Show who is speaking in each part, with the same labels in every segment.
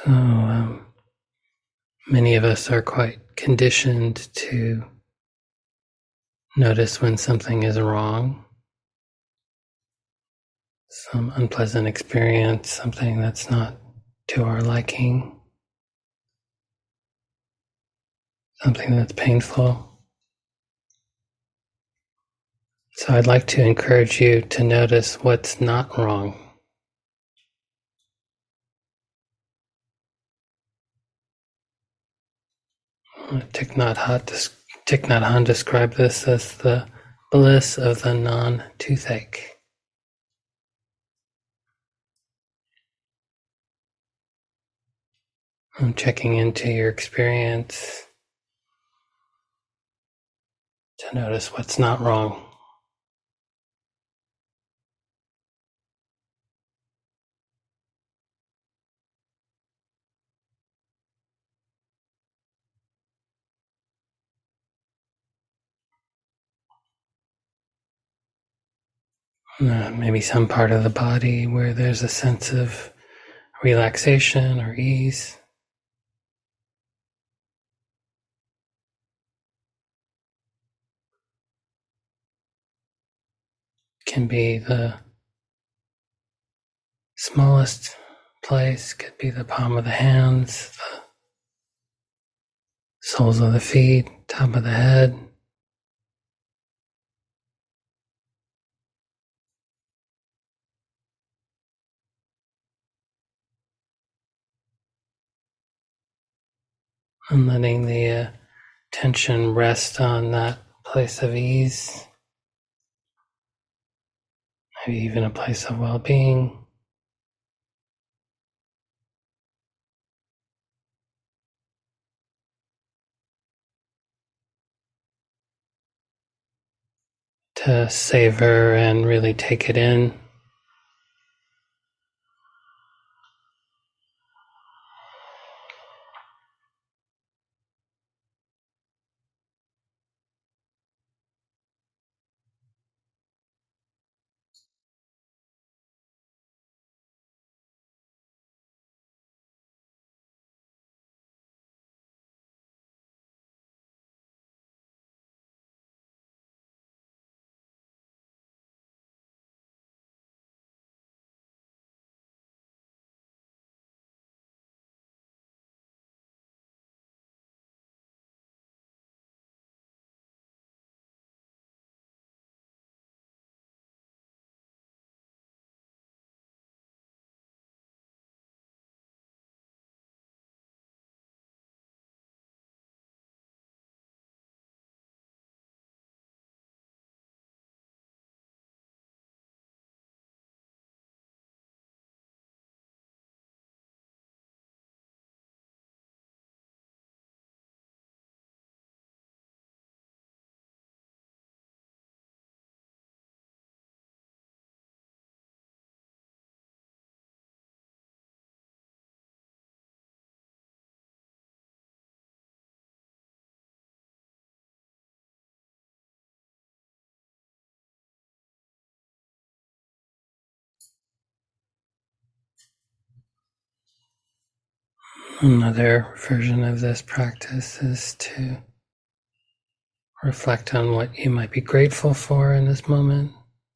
Speaker 1: So many of us are quite conditioned to notice when something is wrong, some unpleasant experience, something that's not to our liking, something that's painful. So I'd like to encourage you to notice what's not wrong. Thich Nhat Hanh described this as the bliss of the non-toothache. I'm checking into your experience to notice what's not wrong. Maybe some part of the body where there's a sense of relaxation or ease. Can be the smallest place, could be the palm of the hands, the soles of the feet, top of the head. And letting the attention rest on that place of ease, maybe even a place of well-being. To savor and really take it in. Another version of this practice is to reflect on what you might be grateful for in this moment.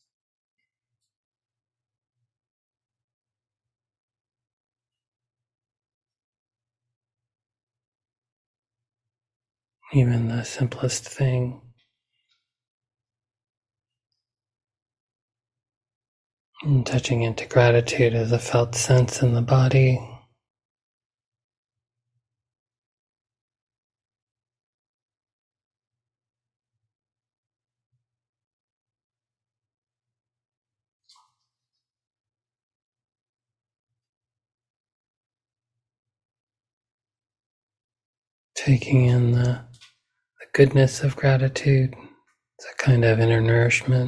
Speaker 1: Even the simplest thing. And touching into gratitude as a felt sense in the body. Taking in the goodness of gratitude. It's a kind of inner nourishment.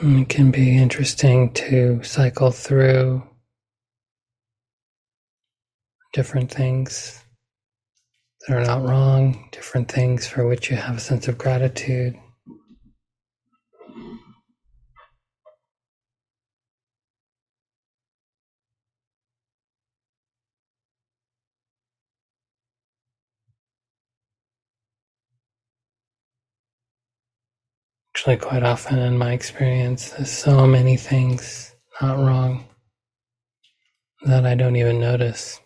Speaker 1: And it can be interesting to cycle through different things that are not wrong, different things for which you have a sense of gratitude. Actually, quite often in my experience, there's so many things not wrong that I don't even notice.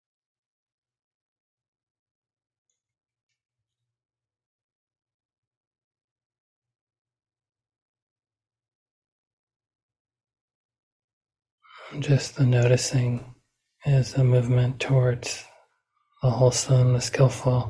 Speaker 1: Just the noticing is a movement towards the wholesome, the skillful.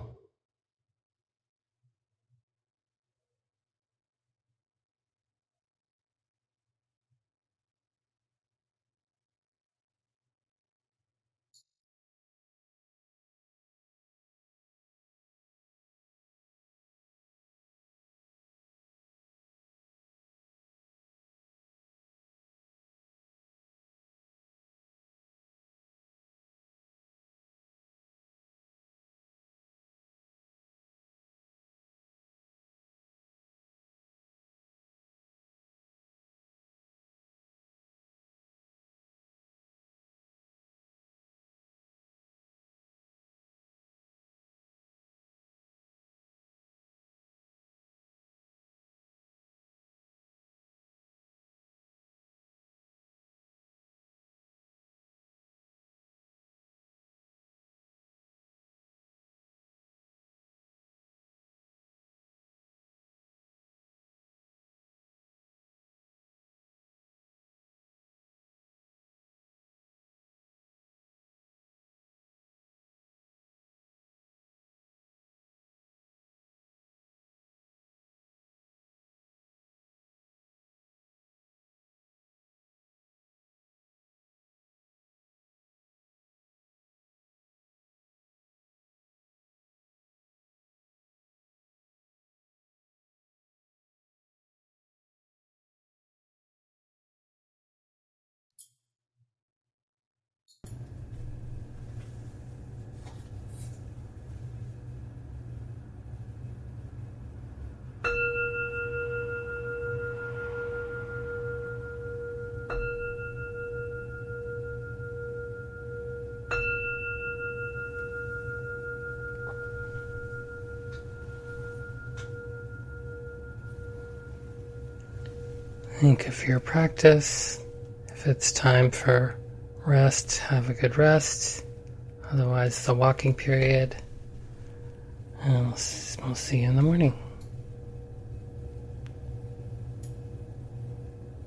Speaker 1: Think of your practice. If it's time for rest, have a good rest. Otherwise, the walking period. And we'll see you in the morning.